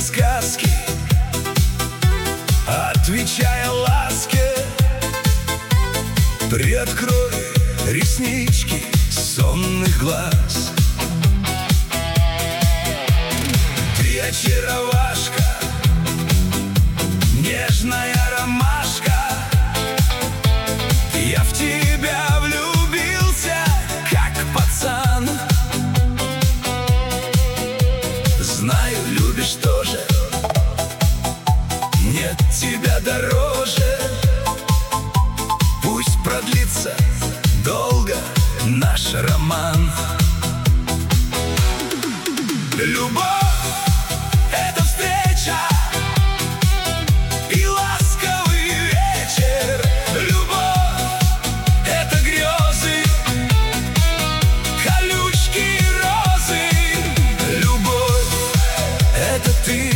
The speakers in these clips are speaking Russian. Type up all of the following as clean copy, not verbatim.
сказки, отвечая ласке. Приоткрой реснички сонных глаз. Ты очаровашка, нежная ромашка. Я в тебя влюбился, как пацан. Знаю, любишь тоже, нет тебя дороже. Пусть продлится долго наш роман. Любовь — это встреча и ласковый вечер. Любовь — это грезы, колючки и розы. Любовь — это ты,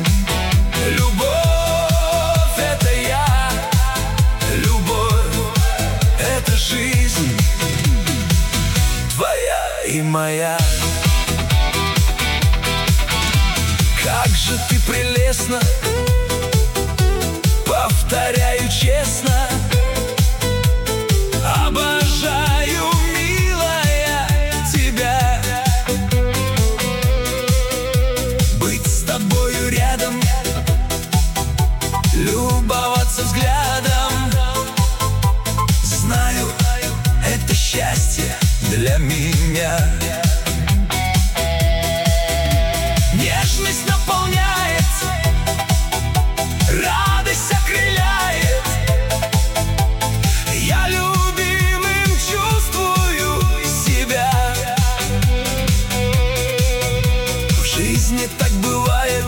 любовь — это я. Любовь — это жизнь твоя и моя. Как же ты прелестна, повторяю честно. Обожаю, милая, тебя. Быть с тобою рядом, любоваться взглядом. Знаю, это счастье для меня. Нежность наполняет, радость окрыляет. Я любимым чувствую себя. В жизни так бывает,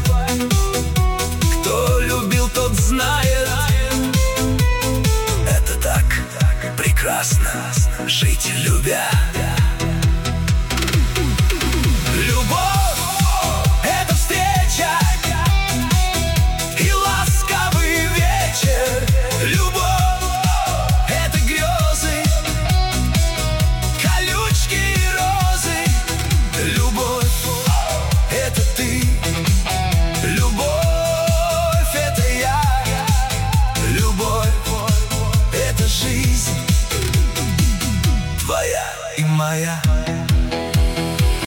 кто любил, тот знает. Это так прекрасно — жить любя. Любовь — это встреча и ласковый вечер. Любовь — это грезы, колючки и розы. Любовь — это ты, любовь — это я. Любовь — это жизнь твоя и моя.